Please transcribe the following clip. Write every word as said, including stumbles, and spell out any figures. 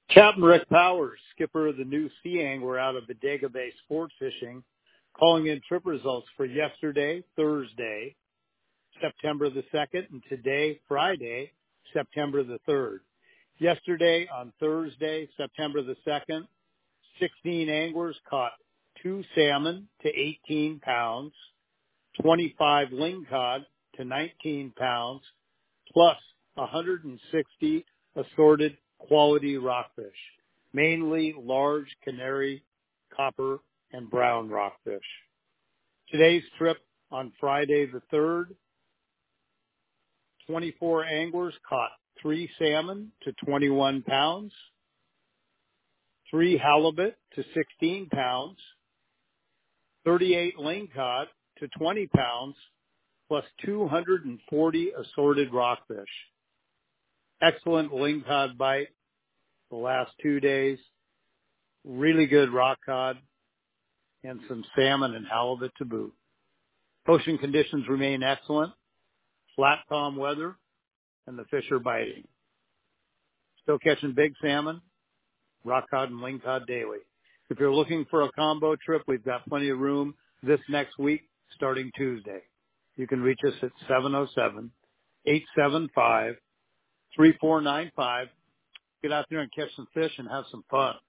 Captain Rick Powers, skipper of the new Sea Angler out of Bodega Bay Sport Fishing, calling in trip results for yesterday, Thursday, September the second, and today, Friday, September the third. Yesterday, on Thursday, September the second, sixteen anglers caught two salmon to eighteen pounds, twenty-five lingcod to nineteen pounds, plus one hundred sixty assorted quality rockfish, mainly large canary, copper, and brown rockfish. Today's trip on Friday the third, twenty-four anglers caught three salmon to twenty-one pounds, three halibut to sixteen pounds, thirty-eight lingcod to twenty pounds, plus two hundred forty assorted rockfish. Excellent lingcod bite the last two days, really good rock cod, and some salmon and halibut to boot. Ocean conditions remain excellent, flat calm weather, and the fish are biting. Still catching big salmon, rock cod and lingcod daily. If you're looking for a combo trip, we've got plenty of room this next week, starting Tuesday. You can reach us at seven oh seven, eight seven five, three four nine five. Get out there and catch some fish and have some fun.